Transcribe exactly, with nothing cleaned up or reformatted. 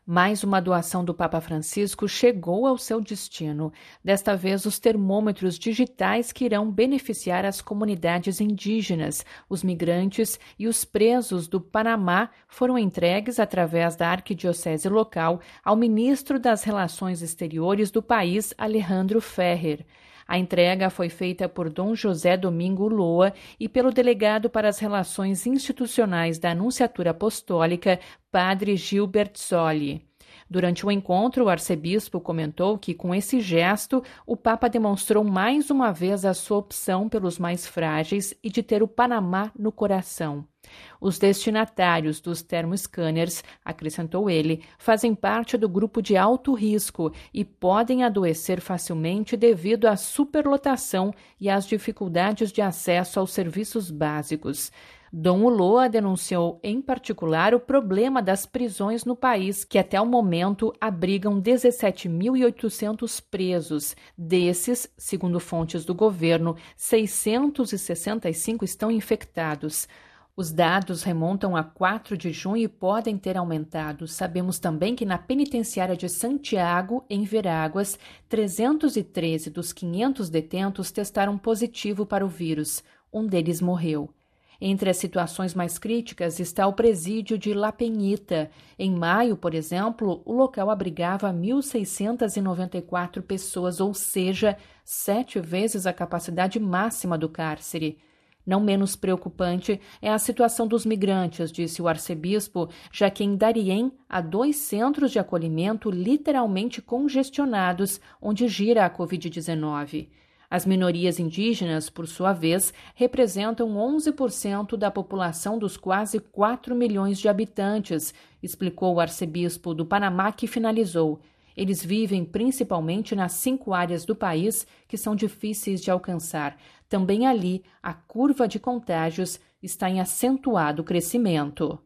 Mais uma doação do Papa Francisco chegou ao seu destino. Desta vez, os termômetros digitais que irão beneficiar as comunidades indígenas, os migrantes e os presos do Panamá foram entregues através da arquidiocese local ao ministro das Relações Exteriores do país, Alejandro Ferrer. A entrega foi feita por Dom José Domingo Ulloa e pelo delegado para as Relações Institucionais da Anunciatura Apostólica, Padre Gilbert Zolli. Durante o encontro, o arcebispo comentou que, com esse gesto, o Papa demonstrou mais uma vez a sua opção pelos mais frágeis e de ter o Panamá no coração. Os destinatários dos termoscanners, acrescentou ele, fazem parte do grupo de alto risco e podem adoecer facilmente devido à superlotação e às dificuldades de acesso aos serviços básicos. Dom Ulloa denunciou, em particular, o problema das prisões no país, que até o momento abrigam dezessete mil e oitocentos presos. Desses, segundo fontes do governo, seiscentos e sessenta e cinco estão infectados. Os dados remontam a quatro de junho e podem ter aumentado. Sabemos também que na penitenciária de Santiago, em Veráguas, trezentos e treze dos quinhentos detentos testaram positivo para o vírus. Um deles morreu. Entre as situações mais críticas está o presídio de La Peñita. Em maio, por exemplo, o local abrigava mil seiscentas e noventa e quatro pessoas, ou seja, sete vezes a capacidade máxima do cárcere. Não menos preocupante é a situação dos migrantes, disse o arcebispo, já que em Darién há dois centros de acolhimento literalmente congestionados, onde gira a covid dezenove. As minorias indígenas, por sua vez, representam onze por cento da população dos quase quatro milhões de habitantes, explicou o arcebispo do Panamá, que finalizou. Eles vivem principalmente nas cinco áreas do país que são difíceis de alcançar. Também ali, a curva de contágios está em acentuado crescimento.